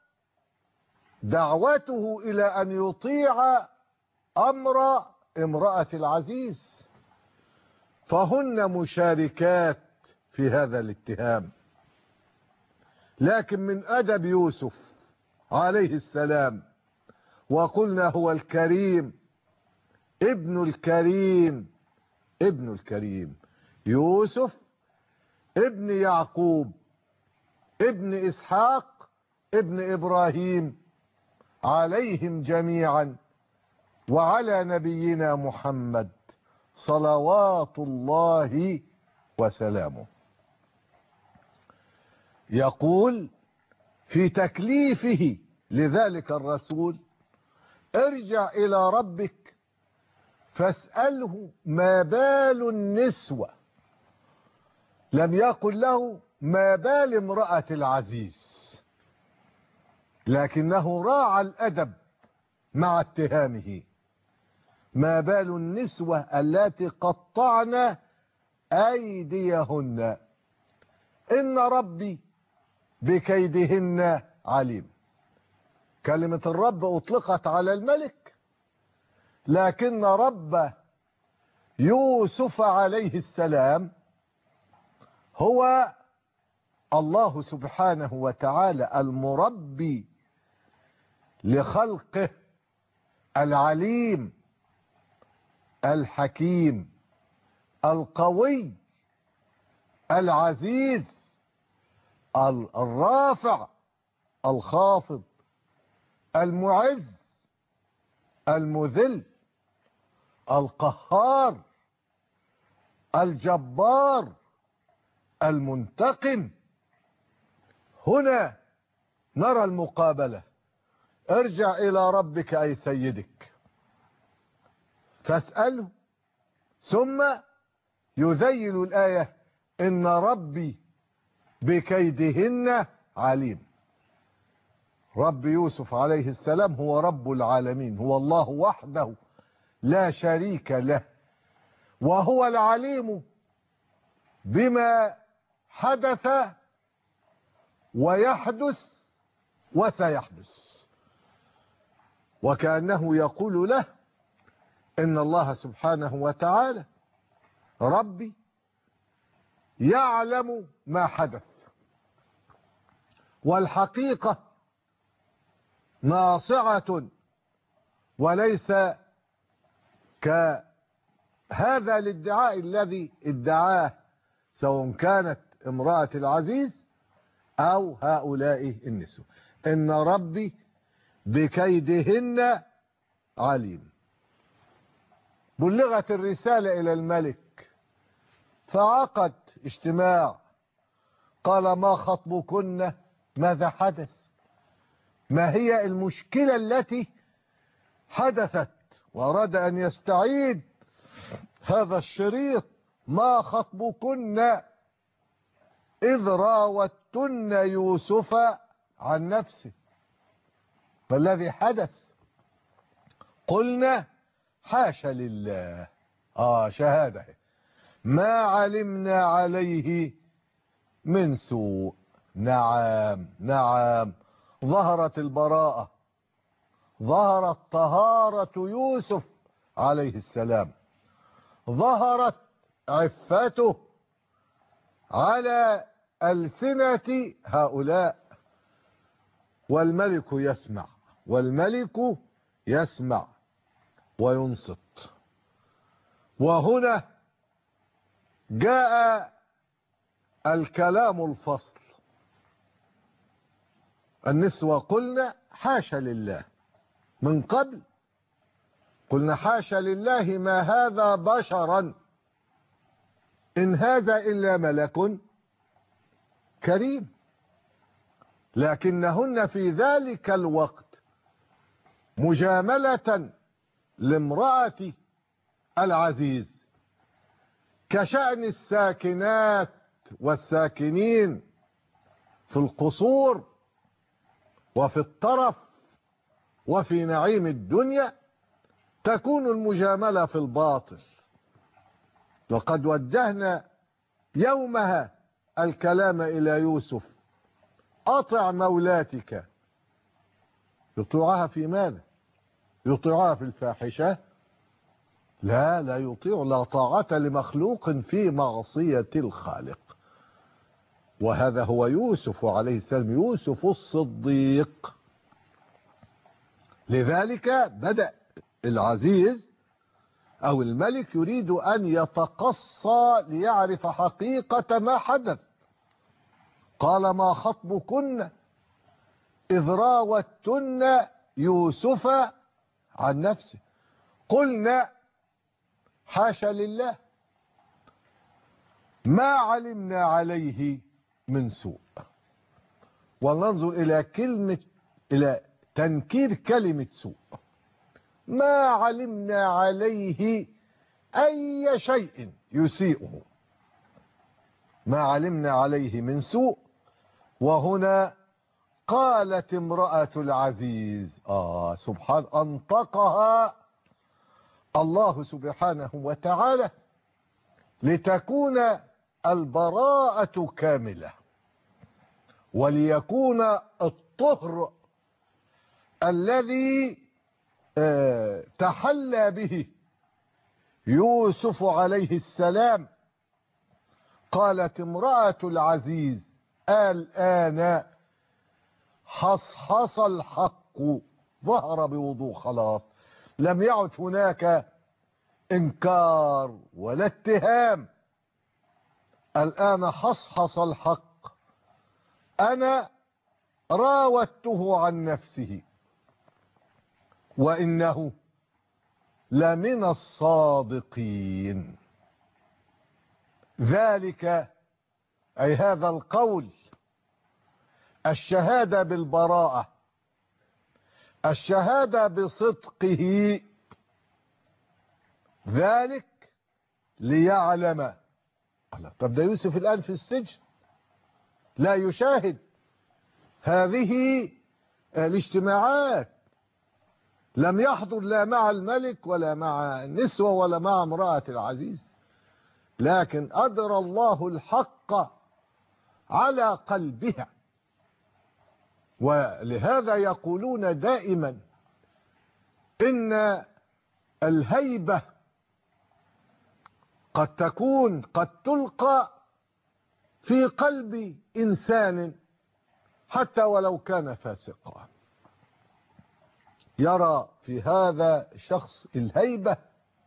دعوته إلى أن يطيع أمر امرأة العزيز، فهن مشاركات في هذا الاتهام. لكن من أدب يوسف عليه السلام، وقلنا هو الكريم ابن الكريم ابن الكريم، يوسف ابن يعقوب ابن إسحاق ابن إبراهيم عليهم جميعا وعلى نبينا محمد صلوات الله وسلامه. يقول في تكليفه لذلك الرسول: ارجع إلى ربك فاسأله ما بال النسوة. لم يقل له ما بال امرأة العزيز، لكنه راعى الأدب مع اتهامه. ما بال النسوة التي قطعن أيديهن إن ربي بكيدهن عليم. كلمة الرب أطلقت على الملك، لكن رب يوسف عليه السلام هو الله سبحانه وتعالى المربي لخلقه، العليم الحكيم القوي العزيز الرافع الخافض المعز المذل القهار الجبار المنتقم. هنا نرى المقابلة. ارجع إلى ربك أي سيدك فاسأله، ثم يذيل الآية: إن ربي بكيدهن عليم. رب يوسف عليه السلام هو رب العالمين، هو الله وحده لا شريك له، وهو العليم بما حدث ويحدث وسيحدث. وكأنه يقول له إن الله سبحانه وتعالى ربي يعلم ما حدث، والحقيقة ناصعة، وليس كهذا الادعاء الذي ادعاه سواء كانت امرأة العزيز أو هؤلاء النسوة. إن ربي بكيدهن عليم. بلغت الرسالة إلى الملك فعقد اجتماع، قال: ما خطبكن؟ ماذا حدث؟ ما هي المشكلة التي حدثت؟ وأراد أن يستعيد هذا الشريط: ما خطبكن إذ راوتن يوسف عن نفسه. فالذي حدث قلنا حاشا لله، شهادة، ما علمنا عليه من سوء. نعم نعم، ظهرت البراءة، ظهرت طهارة يوسف عليه السلام، ظهرت عفته على ألسنة هؤلاء. والملك يسمع، والملك يسمع وينصت. وهنا جاء الكلام الفصل. النسوة قلنا حاشا لله، من قبل قلنا حاشا لله ما هذا بشرا إن هذا إلا ملك كريم. لكنهن في ذلك الوقت مجاملة لامرأة العزيز كشأن الساكنات والساكنين في القصور وفي الطرف وفي نعيم الدنيا، تكون المجاملة في الباطل. وقد وجهنا يومها الكلام إلى يوسف: أطع مولاتك. يطيعها في ماذا؟ يطيعها في الفاحشة؟ لا يطيع، لا طاعة لمخلوق في معصية الخالق. وهذا هو يوسف عليه السلام، يوسف الصديق. لذلك بدأ العزيز أو الملك يريد أن يتقصى ليعرف حقيقة ما حدث. قال: ما خطبكن إذ راوتن يوسف عن نفسه. قلنا حاشا لله ما علمنا عليه من سوء. وننظر إلى تنكير كلمة سوء. ما علمنا عليه أي شيء يسيئه، ما علمنا عليه من سوء. وهنا قالت امرأة العزيز سبحان أنطقها الله سبحانه وتعالى لتكون البراءة كاملة، وليكون الطهر الذي تحلى به يوسف عليه السلام. قالت امرأة العزيز الآن حصحص الحق ظهر بوضوح، خلاص لم يعد هناك إنكار ولا اتهام. الآن حصحص الحق، أنا راودته عن نفسه وإنه لمن الصادقين. ذلك أي هذا القول، الشهادة بالبراءة، الشهادة بصدقه، ذلك ليعلم. طب ده يوسف الآن في السجن لا يشاهد هذه الاجتماعات، لم يحضر لا مع الملك ولا مع النسوة ولا مع امرأة العزيز، لكن أدرى الله الحق على قلبها. ولهذا يقولون دائما إن الهيبة قد تلقى في قلب إنسان حتى ولو كان فاسقا، يرى في هذا الشخص الهيبة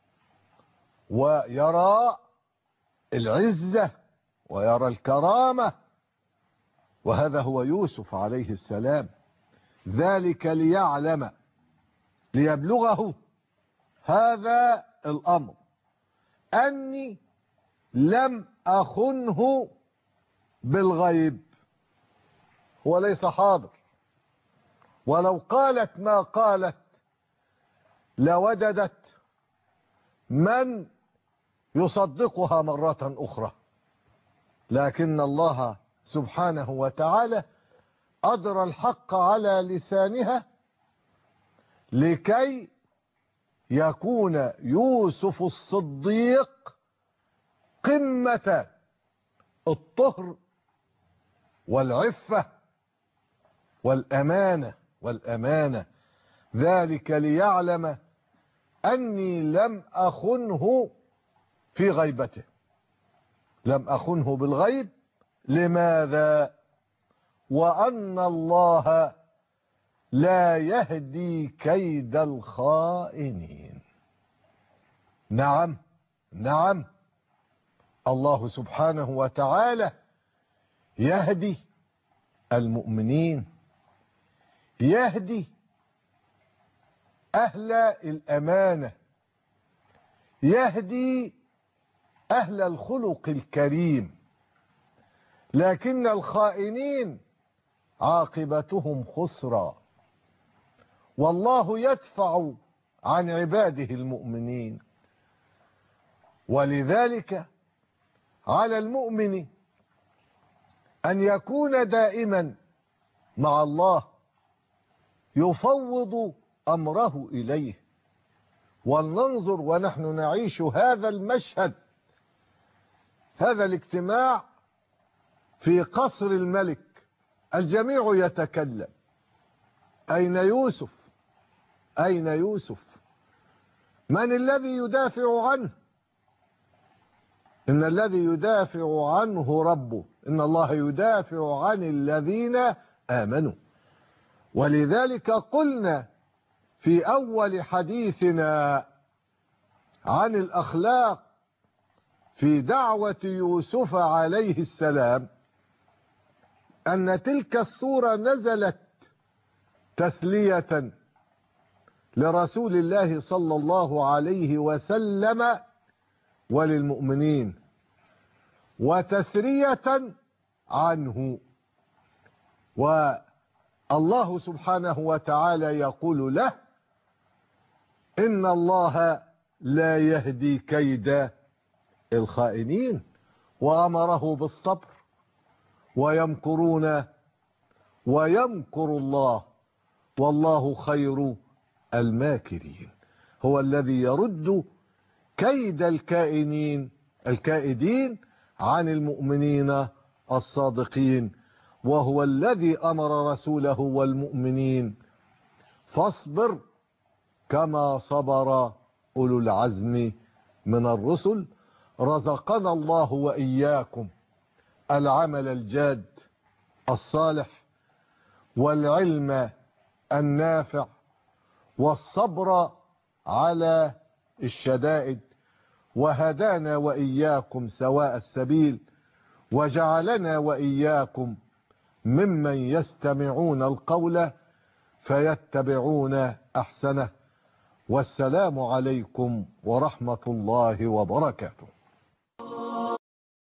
ويرى العزة ويرى الكرامة، وهذا هو يوسف عليه السلام. ذلك ليعلم، ليبلغه هذا الأمر، أني لم أخنه بالغيب. هو ليس حاضر، ولو قالت ما قالت لوجدت من يصدقها مرة أخرى، لكن الله سبحانه وتعالى أدرى الحق على لسانها لكي يكون يوسف الصديق قمة الطهر والعفة والأمانة. ذلك ليعلم أني لم أخنه في غيبته، لم أخنه بالغيب. لماذا؟ وأن الله لا يهدي كيد الخائنين. نعم الله سبحانه وتعالى يهدي المؤمنين، يهدي أهل الأمانة، يهدي أهل الخلق الكريم، لكن الخائنين عاقبتهم خسرى. والله يدفع عن عباده المؤمنين. ولذلك على المؤمن أن يكون دائما مع الله، يفوض أمره إليه. ولننظر ونحن نعيش هذا المشهد، هذا الاجتماع في قصر الملك، الجميع يتكلم: أين يوسف؟ أين يوسف؟ من الذي يدافع عنه؟ إن الذي يدافع عنه ربه، إن الله يدافع عن الذين آمنوا. ولذلك قلنا في أول حديثنا عن الأخلاق في دعوة يوسف عليه السلام أن تلك السورة نزلت تسلية لرسول الله صلى الله عليه وسلم وللمؤمنين وتسرية عنه. والله سبحانه وتعالى يقول له إن الله لا يهدي كيد الخائنين، وأمره بالصبر، ويمكرون ويمكر الله والله خير الماكرين. هو الذي يرد كيد الكائدين عن المؤمنين الصادقين، وهو الذي أمر رسوله والمؤمنين فاصبر كما صبر أولو العزم من الرسل. رزقنا الله وإياكم العمل الجاد الصالح والعلم النافع والصبر على الشدائد، وهدانا وإياكم سواء السبيل، وجعلنا وإياكم ممن يستمعون القول فيتبعون أحسنه. والسلام عليكم ورحمة الله وبركاته.